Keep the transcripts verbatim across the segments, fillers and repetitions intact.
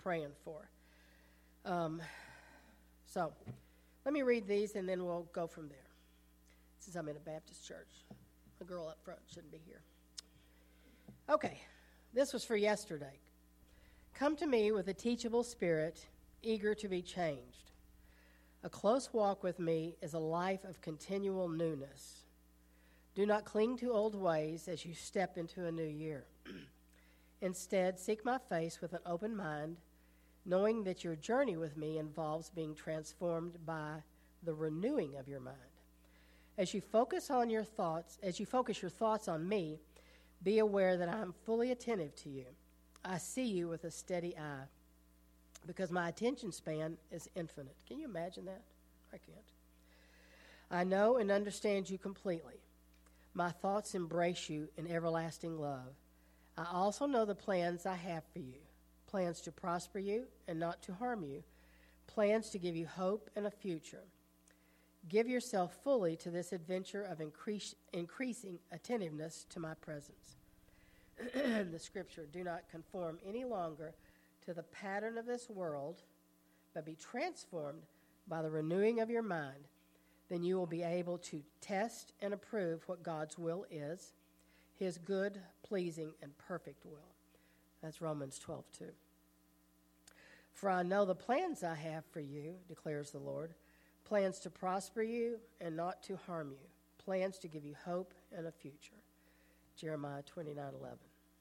praying for. Um, so let me read these, and then we'll go from there. Since I'm in a Baptist church, a girl up front shouldn't be here. Okay, this was for yesterday. Come to me with a teachable spirit, eager to be changed. A close walk with me is a life of continual newness. Do not cling to old ways as you step into a new year. Instead, seek my face with an open mind, knowing that your journey with me involves being transformed by the renewing of your mind. As you focus on your thoughts, as you focus your thoughts on me, be aware that I am fully attentive to you. I see you with a steady eye, because my attention span is infinite. Can you imagine that? I can't. I know and understand you completely. My thoughts embrace you in everlasting love. I also know the plans I have for you, plans to prosper you and not to harm you, plans to give you hope and a future. Give yourself fully to this adventure of increase, increasing attentiveness to my presence. The scripture, do not conform any longer to the pattern of this world, but be transformed by the renewing of your mind. Then you will be able to test and approve what God's will is, his good, pleasing, and perfect will. That's Romans twelve two. For I know the plans I have for you, declares the Lord, plans to prosper you and not to harm you, plans to give you hope and a future. Jeremiah twenty-nine eleven.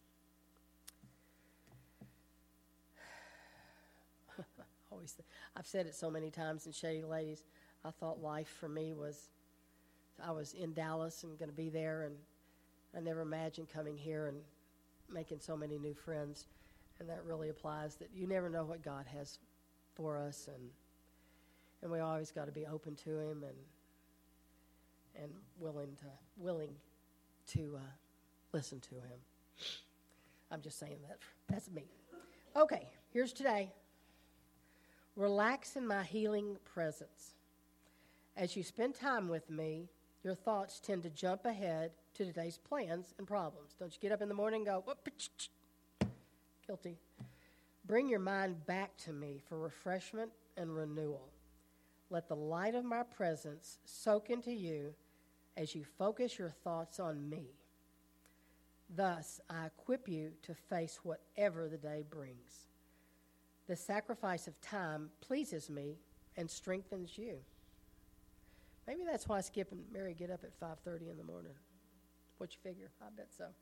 Always, th- I've said it so many times in Shady Ladies. I thought life for me was, I was in Dallas and going to be there, and I never imagined coming here and making so many new friends. And that really applies, that you never know what God has for us, and and we always got to be open to him and and willing to willing to uh, listen to him. I'm just saying that. That's me. Okay, here's today. Relax in my healing presence. As you spend time with me, your thoughts tend to jump ahead to today's plans and problems. Don't you get up in the morning and go, whoop, guilty. Bring your mind back to me for refreshment and renewal. Let the light of my presence soak into you as you focus your thoughts on me. Thus, I equip you to face whatever the day brings. The sacrifice of time pleases me and strengthens you. Maybe that's why Skip and Mary get up at five thirty in the morning. What you figure? I bet so.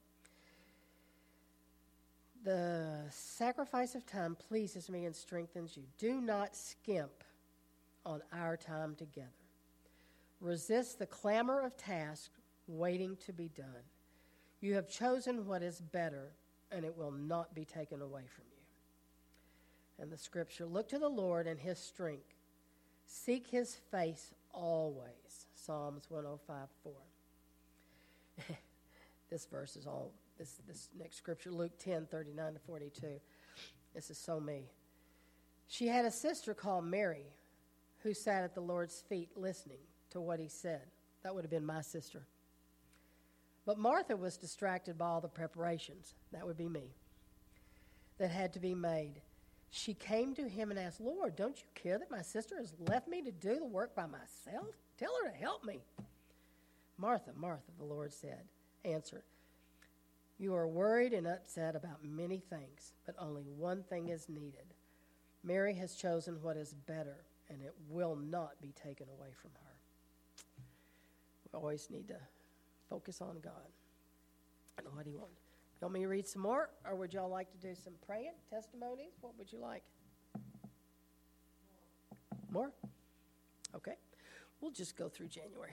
The sacrifice of time pleases me and strengthens you. Do not skimp on our time together. Resist the clamor of tasks waiting to be done. You have chosen what is better, and it will not be taken away from you. And the scripture, look to the Lord and his strength. Seek his face always. Psalms one oh five four. This verse is all, this, this next scripture, Luke ten thirty-nine to forty-two. This is so me. She had a sister called Mary who sat at the Lord's feet listening to what he said. That would have been my sister. But Martha was distracted by all the preparations. That would be me. That had to be made. She came to him and asked, Lord, don't you care that my sister has left me to do the work by myself? Tell her to help me. Martha, Martha, the Lord said, answered, you are worried and upset about many things, but only one thing is needed. Mary has chosen what is better, and it will not be taken away from her. We always need to focus on God and what he wants. You want me to read some more, or would y'all like to do some praying, testimonies? What would you like? More? Okay. We'll just go through January.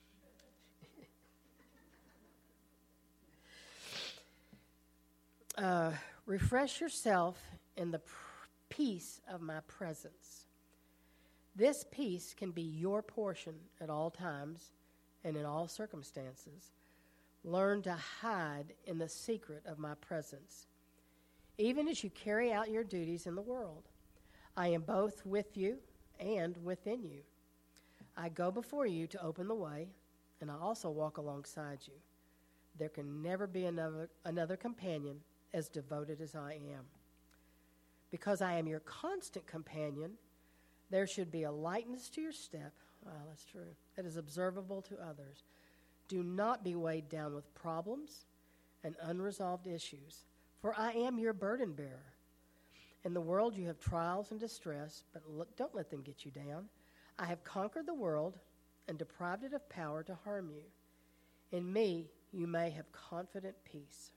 uh, refresh yourself in the pr- peace of my presence. This peace can be your portion at all times and in all circumstances. Learn to hide in the secret of my presence, even as you carry out your duties in the world. I am both with you and within you. I go before you to open the way, and I also walk alongside you. There can never be another, another companion as devoted as I am. Because I am your constant companion, there should be a lightness to your step. Wow, that's true. That is observable to others. Do not be weighed down with problems and unresolved issues, for I am your burden bearer. In the world you have trials and distress, but look, don't let them get you down. I have conquered the world and deprived it of power to harm you. In me you may have confident peace.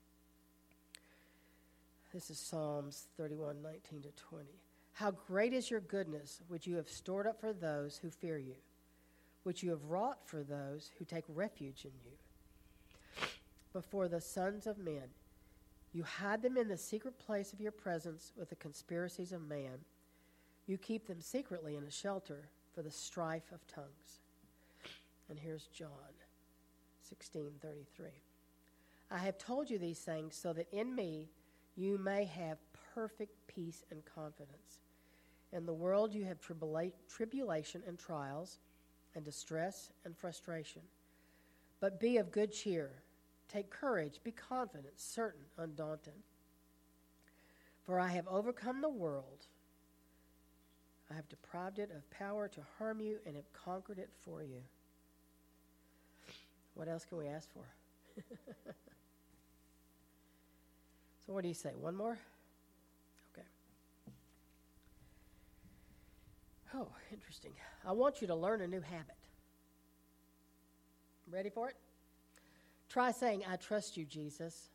This is Psalms thirty-one, nineteen to twenty. How great is your goodness, which you have stored up for those who fear you, which you have wrought for those who take refuge in you. Before the sons of men, you hide them in the secret place of your presence with the conspiracies of man. You keep them secretly in a shelter for the strife of tongues. And here's John sixteen thirty-three. I have told you these things so that in me you may have perfect peace and confidence. In the world you have tribula- tribulation and trials and distress and frustration. But be of good cheer. Take courage, be confident, certain, undaunted. For I have overcome the world. I have deprived it of power to harm you and have conquered it for you. What else can we ask for? So what do you say? One more? Okay. Oh, interesting. I want you to learn a new habit. Ready for it? Try saying, I trust you, Jesus.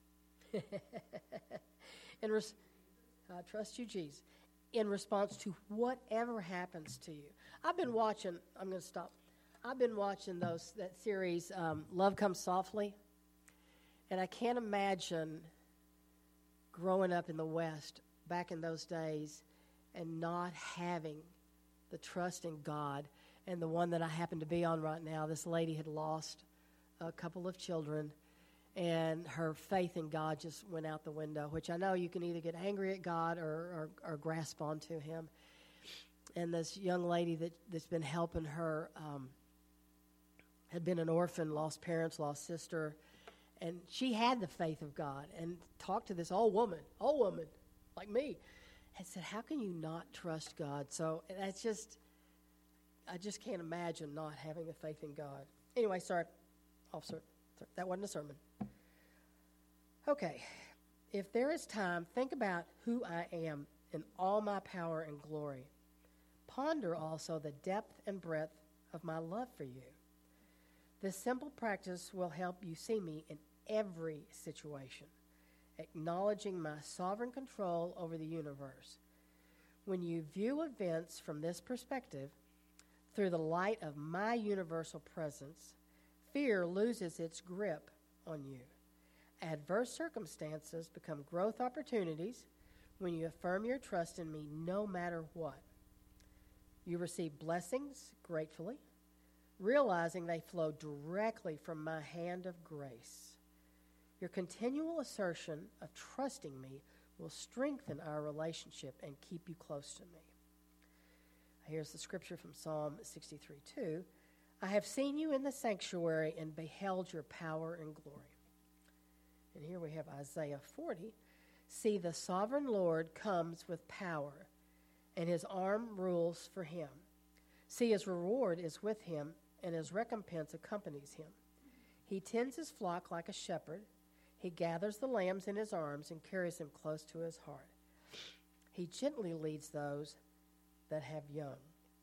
In res- I trust you, Jesus. In response to whatever happens to you. I've been watching, I'm going to stop. I've been watching those that series, um, Love Comes Softly. And I can't imagine growing up in the West back in those days and not having the trust in God. And the one that I happen to be on right now, this lady had lost a couple of children, and her faith in God just went out the window, which I know you can either get angry at God or, or, or grasp onto him. And this young lady that, that's been helping her um, had been an orphan, lost parents, lost sister, and she had the faith of God and talked to this old woman, old woman like me, and said, how can you not trust God? So that's just, I just can't imagine not having the faith in God. Anyway, sorry. Officer, that wasn't a sermon. Okay, if there is time, think about who I am in all my power and glory. Ponder also the depth and breadth of my love for you. This simple practice will help you see me in every situation, acknowledging my sovereign control over the universe. When you view events from this perspective, through the light of my universal presence, fear loses its grip on you. Adverse circumstances become growth opportunities when you affirm your trust in me no matter what. You receive blessings gratefully, realizing they flow directly from my hand of grace. Your continual assertion of trusting me will strengthen our relationship and keep you close to me. Here's the scripture from Psalm sixty-three two. I have seen you in the sanctuary and beheld your power and glory. And here we have Isaiah forty. See, the sovereign Lord comes with power, and his arm rules for him. See, his reward is with him, and his recompense accompanies him. He tends his flock like a shepherd. He gathers the lambs in his arms and carries them close to his heart. He gently leads those that have young.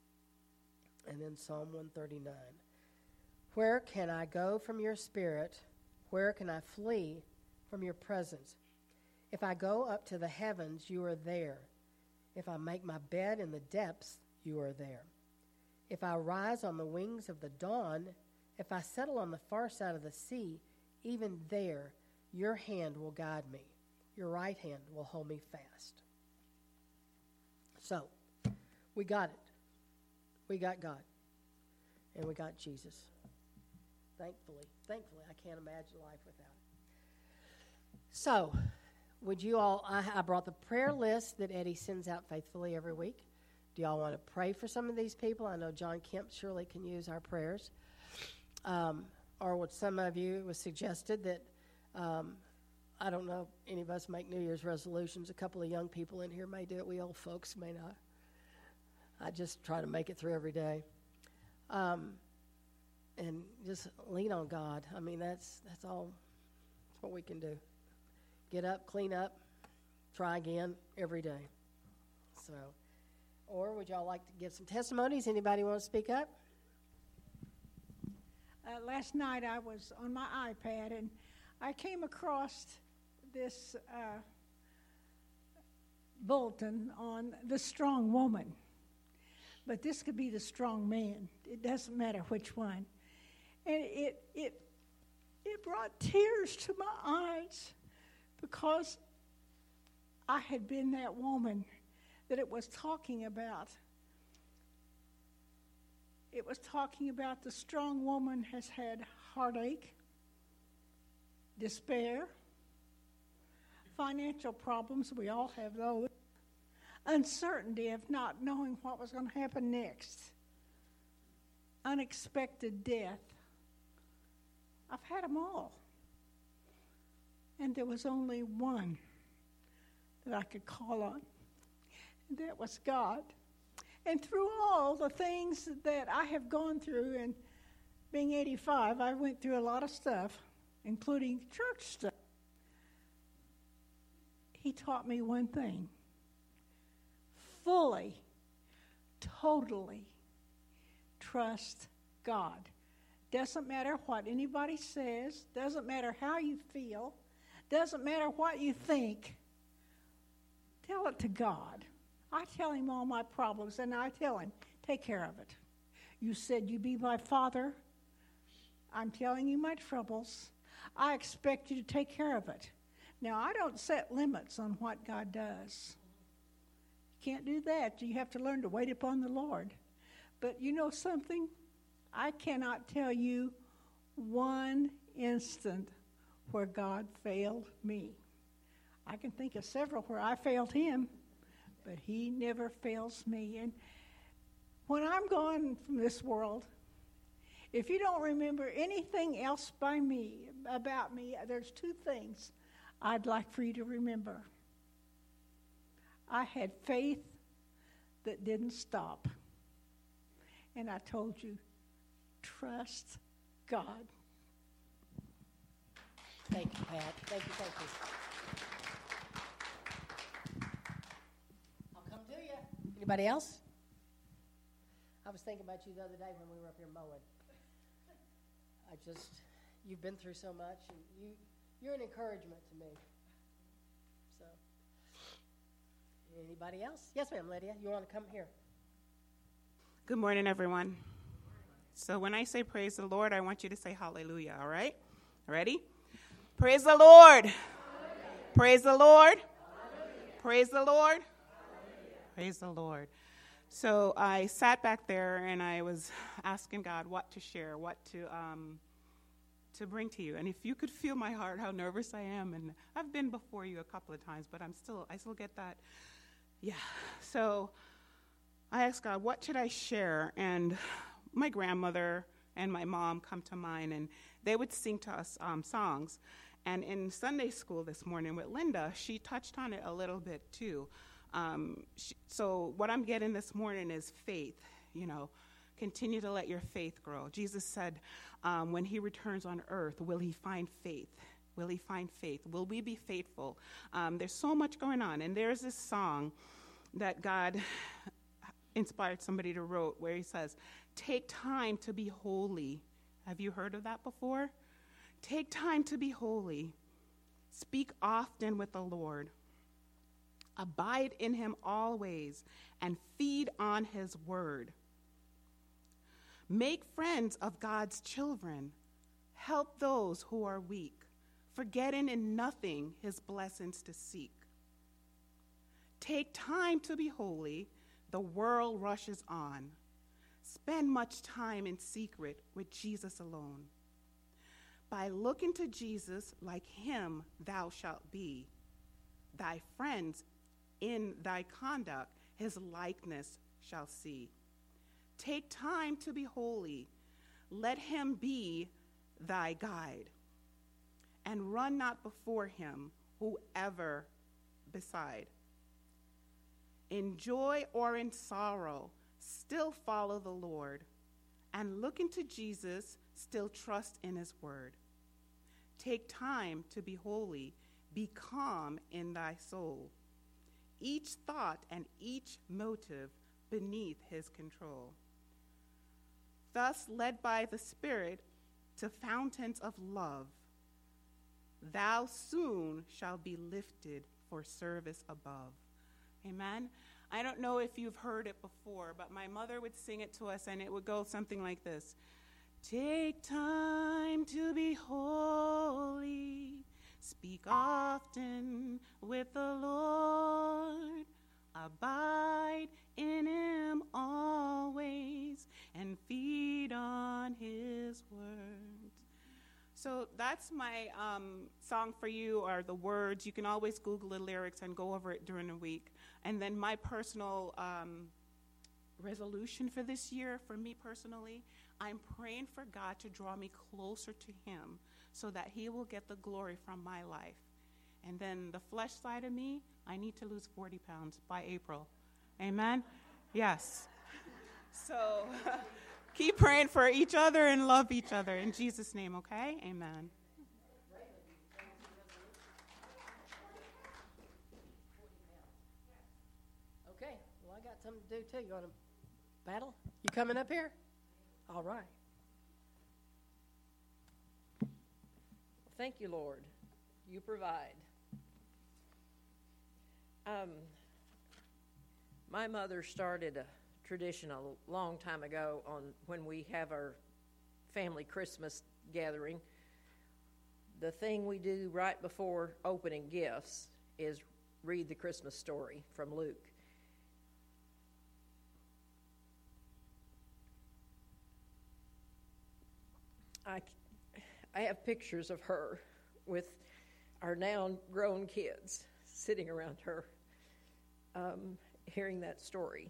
And then Psalm one thirty-nine. Where can I go from your spirit? Where can I flee from your presence? If I go up to the heavens, you are there. If I make my bed in the depths, you are there. If I rise on the wings of the dawn, if I settle on the far side of the sea, even there your hand will guide me. Your right hand will hold me fast. So, we got it. We got God. And we got Jesus. Thankfully. Thankfully, I can't imagine life without it. So, would you all, I, I brought the prayer list that Eddie sends out faithfully every week. Do y'all want to pray for some of these people? I know John Kemp surely can use our prayers. Um, or what some of you, it was suggested that um, I don't know if any of us make New Year's resolutions. A couple of young people in here may do it. We old folks may not. I just try to make it through every day. Um, and just lean on God. I mean, that's that's all. That's what we can do. Get up, clean up, try again every day. So, or would y'all like to give some testimonies? Anybody want to speak up? Uh, last night I was on my iPad and I came across this uh, bulletin on the strong woman. But this could be the strong man. It doesn't matter which one. And it it it brought tears to my eyes because I had been that woman that it was talking about. It was talking about the strong woman has had heartache, despair, financial problems. We all have those. Uncertainty of not knowing what was going to happen next. Unexpected death. I've had them all. And there was only one that I could call on. And that was God. And through all the things that I have gone through, and being eighty-five, I went through a lot of stuff, including church stuff. He taught me one thing. Fully, totally trust God. Doesn't matter what anybody says, doesn't matter how you feel, doesn't matter what you think. Tell it to God. I tell him all my problems, and I tell him, take care of it. You said you be my father. I'm telling you my troubles. I expect you to take care of it. Now, I don't set limits on what God does. Can't do that. You have to learn to wait upon the Lord. But you know something? I cannot tell you one instant where God failed me. I can think of several where I failed him, but he never fails me. And when I'm gone from this world, if you don't remember anything else by me, about me, there's two things I'd like for you to remember. I had faith that didn't stop. And I told you, trust God. Thank you, Pat. Thank you, thank you. I'll come to you. Anybody else? I was thinking about you the other day when we were up here mowing. I just, you've been through so much, and you, you're an encouragement to me. So, anybody else? Yes, ma'am, Lydia. You want to come here? Good morning, everyone. So when I say praise the Lord, I want you to say hallelujah, all right? Ready? Praise the Lord. Hallelujah. Praise the Lord. Hallelujah. Praise the Lord. Hallelujah. Praise the Lord. So I sat back there and I was asking God what to share, what to um, to bring to you. And if you could feel my heart, how nervous I am, and I've been before you a couple of times, but I'm still, I still get that, yeah. So I asked God, what should I share? And my grandmother and my mom come to mind, and they would sing to us um, songs. And in Sunday school this morning with Linda, she touched on it a little bit too. Um, she, so what I'm getting this morning is faith, you know, continue to let your faith grow. Jesus said um, when he returns on earth, will he find faith? Will he find faith? Will we be faithful? Um, there's so much going on. And there's this song that God inspired somebody to wrote where he says, take time to be holy. Have you heard of that before? Take time to be holy. Speak often with the Lord. Abide in him always and feed on his word. Make friends of God's children. Help those who are weak, forgetting in nothing his blessings to seek. Take time to be holy. The world rushes on. Spend much time in secret with Jesus alone. By looking to Jesus, like him thou shalt be. Thy friends in thy conduct his likeness shall see. Take time to be holy. Let him be thy guide. and run not before him, whoever beside. In joy or in sorrow, still follow the Lord, and look into Jesus, still trust in his word. Take time to be holy, be calm in thy soul. Each thought and each motive beneath his control. Thus, led by the Spirit to fountains of love, thou soon shalt be lifted for service above. Amen. I don't know if you've heard it before, but my mother would sing it to us, and it would go something like this. Take time to be holy, speak often with the Lord, abide in him always, and feed on his word. So that's my um, song for you, or the words. You can always Google the lyrics and go over it during the week. And then my personal um, resolution for this year, for me personally, I'm praying for God to draw me closer to him so that he will get the glory from my life. And then the flesh side of me, I need to lose forty pounds by April. Amen? Yes. So keep praying for each other and love each other. In Jesus' name, okay? Amen. Okay, well, I got something to do, too. You want to battle? You coming up here? All right. Thank you, Lord. You provide. Um, my mother started a tradition a long time ago on when we have our family Christmas gathering. The thing we do right before opening gifts is read the Christmas story from Luke. I, I have pictures of her with our now grown kids sitting around her, um, hearing that story.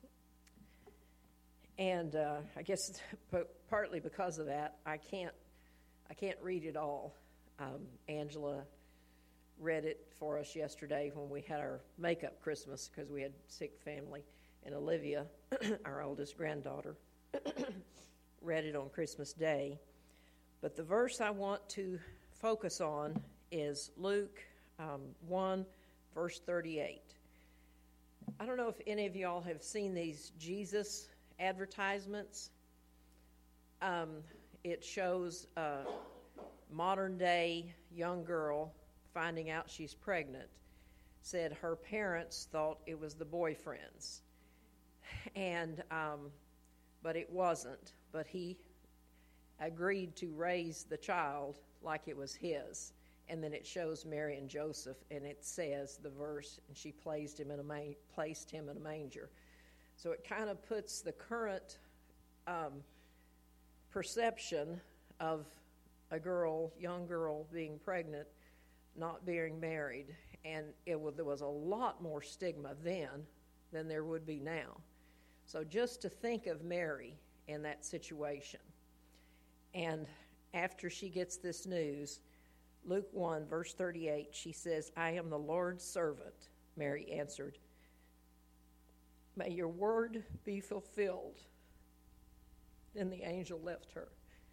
And uh, I guess partly because of that, I can't I can't read it all. Um, Angela read it for us yesterday when we had our makeup Christmas because we had sick family, and Olivia, our oldest granddaughter, read it on Christmas Day. But the verse I want to focus on is Luke um, one, verse thirty-eight. I don't know if any of y'all have seen these Jesus advertisements. Um, it shows a modern-day young girl finding out she's pregnant. Said her parents thought it was the boyfriend's, and um, but it wasn't. But he agreed to raise the child like it was his. And then it shows Mary and Joseph, and it says the verse, and she placed him in a ma- placed him in a manger. So it kind of puts the current um, perception of a girl, young girl, being pregnant, not being married, and it was, there was a lot more stigma then than there would be now. So just to think of Mary in that situation. And after she gets this news, Luke one, verse thirty-eight, she says, I am the Lord's servant. Mary answered, may your word be fulfilled. Then the angel left her.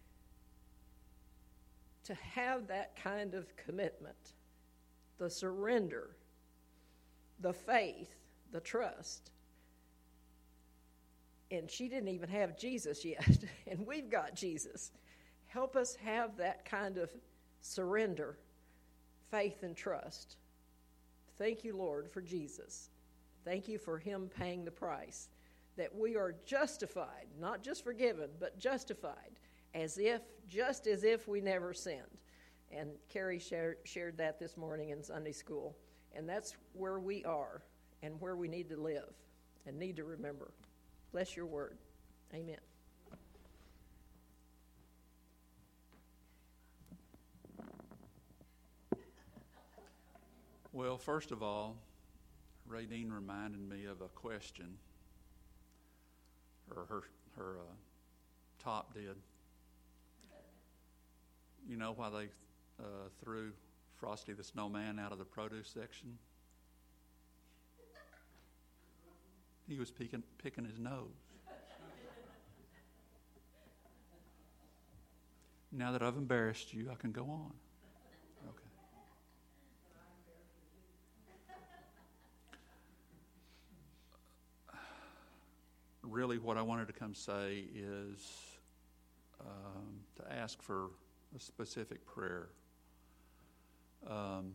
To have that kind of commitment, the surrender, the faith, the trust. And she didn't even have Jesus yet, and we've got Jesus. Help us have that kind of surrender, faith, and trust. Thank you, Lord, for Jesus. Thank you for him paying the price, that we are justified, not just forgiven, but justified, as if, just as if we never sinned. And Carrie shared, shared that this morning in Sunday school. And that's where we are and where we need to live and need to remember. Bless your word. Amen. Well, first of all, Radine reminded me of a question, or her her uh, top did. You know why they uh, threw Frosty the Snowman out of the produce section? He was picking, picking his nose. Now that I've embarrassed you, I can go on. Okay. Really, what I wanted to come say is um, to ask for a specific prayer. Um,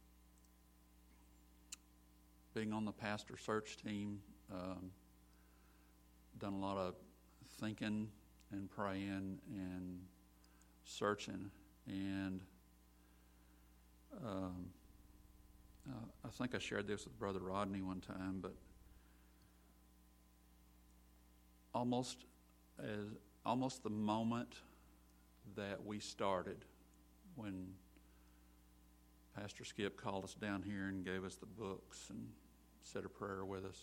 being on the pastor search team, um, done a lot of thinking and praying and searching, and um, uh, I think I shared this with Brother Rodney one time, but almost as almost the moment that we started, when Pastor Skip called us down here and gave us the books and said a prayer with us,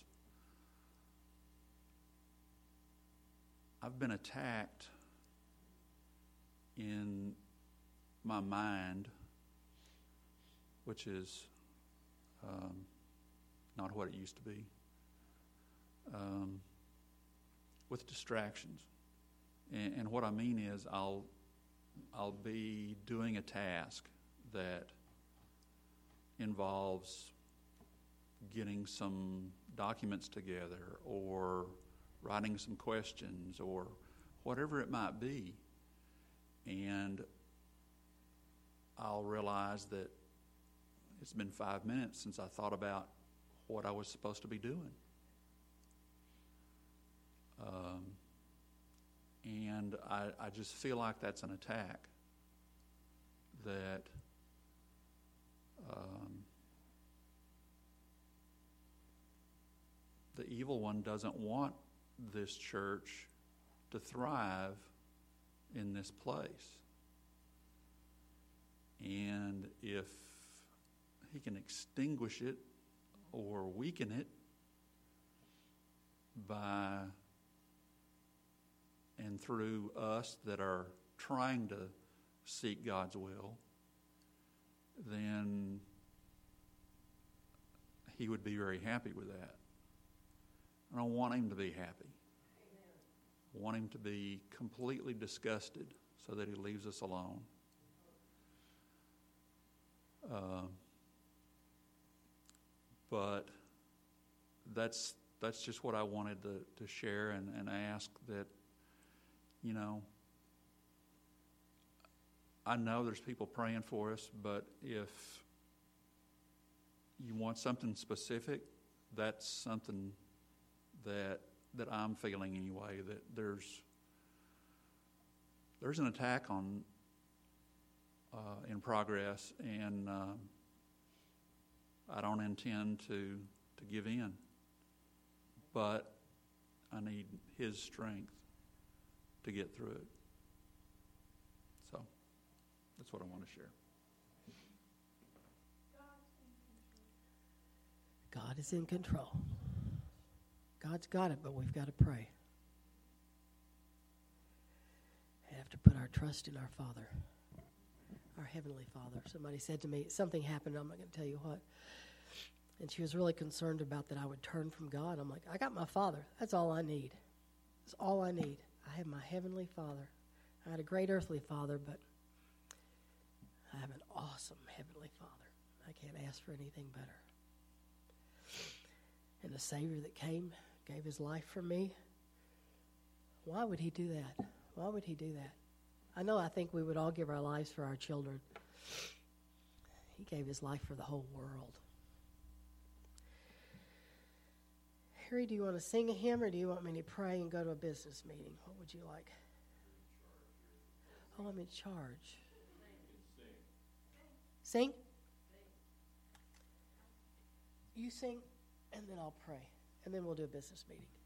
I've been attacked in my mind, which is um, not what it used to be, um, with distractions. And, and what I mean is I'll I'll be doing a task that involves getting some documents together or writing some questions or whatever it might be. And I'll realize that it's been five minutes since I thought about what I was supposed to be doing. Um, and I, I just feel like that's an attack that um, the evil one doesn't want this church to thrive in this place. And if he can extinguish it or weaken it by and through us that are trying to seek God's will, then he would be very happy with that. I don't want him to be happy. I want him to be completely disgusted so that he leaves us alone. Uh, but that's that's just what I wanted to, to share and, and ask that, you know, I know there's people praying for us, but if you want something specific, that's something that that I'm feeling anyway, that there's there's an attack on uh, in progress, and uh, I don't intend to to give in, but I need his strength to get through it. So that's what I want to share. God is in control. God's got it, but we've got to pray. We have to put our trust in our Father, our Heavenly Father. Somebody said to me, something happened, I'm not going to tell you what, and she was really concerned about that I would turn from God. I'm like, I got my Father. That's all I need. That's all I need. I have my Heavenly Father. I had a great earthly father, but I have an awesome Heavenly Father. I can't ask for anything better. And the Savior that came, gave his life for me. Why would he do that? Why would he do that? I know I think we would all give our lives for our children. He gave his life for the whole world. Harry, do you want to sing a hymn or do you want me to pray and go to a business meeting? What would you like? Oh, I'm in charge. Sing? You sing, and then I'll pray. And then we'll do a business meeting.